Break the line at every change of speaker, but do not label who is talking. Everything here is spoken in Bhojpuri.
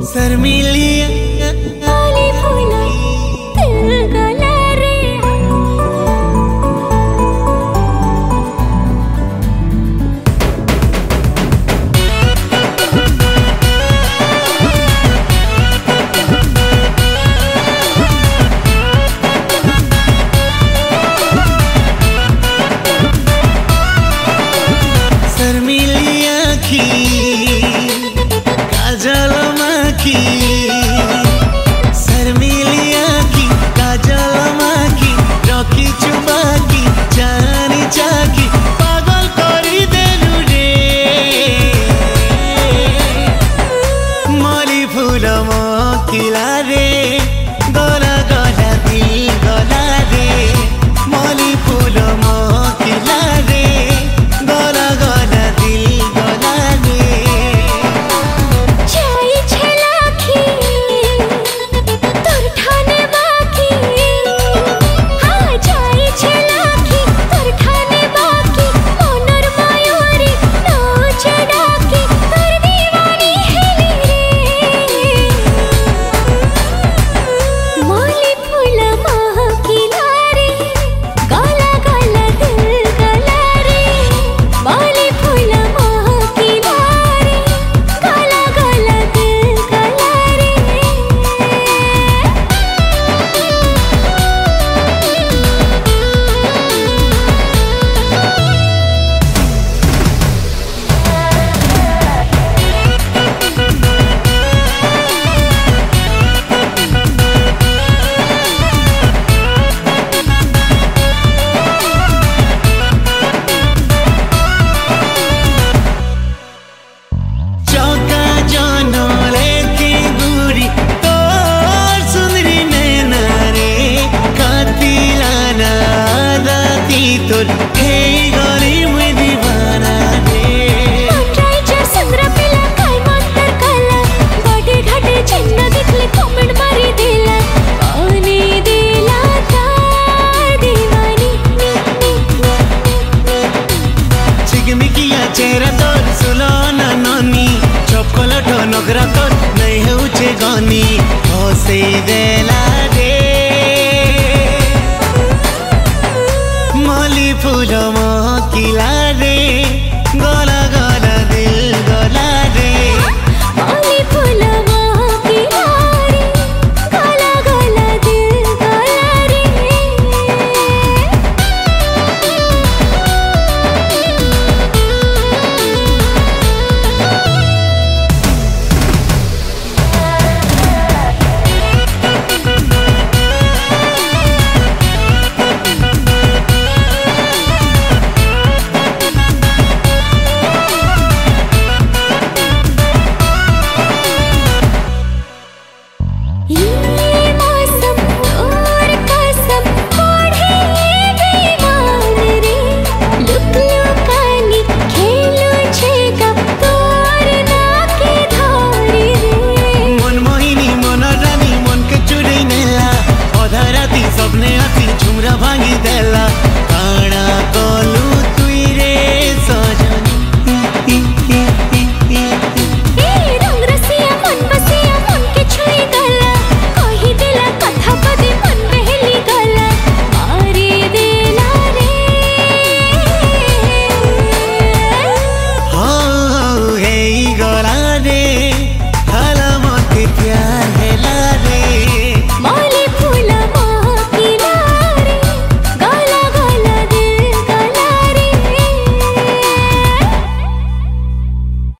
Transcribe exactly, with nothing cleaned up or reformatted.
शर्मिलिया
काली फूला दिल गला रे
शर्मिलिया की काजल माखी शर्मिलिया की काजल माखी रखी चुबाकी जानी चाकी पागल करी देलु रे मली फूल मकिला रे गला गला दिल गला रे मली फूल मकिला रे गला गला दिल गला रे
चाई छलाखी तोर ठाने बाकी हाँ चाई छलाखी तोर ठाने बाकी मोनर मायूरी नाच डाकी तोर दीवानी हेली रे माली फूल महकिला रे गला गला दिल गला रे माली फूल महकिला रे गला गला दिल गला रे
चौका जनले की गुरी तोर सुंदरी नैना रे कतिलाना दाती तोर हे गरी मुई दीवाना रे
ट्राइचर संद्र पिला काय मंतर काला बॉडी घाटे चिन्ह दिखले कमेंट मारी दिला पानी दिला तार दीवानी
चिकमिकिया चेहरा तोर सुलोना ननी चॉकलेट नगरा तोर नहीं होचे गनी हसे दे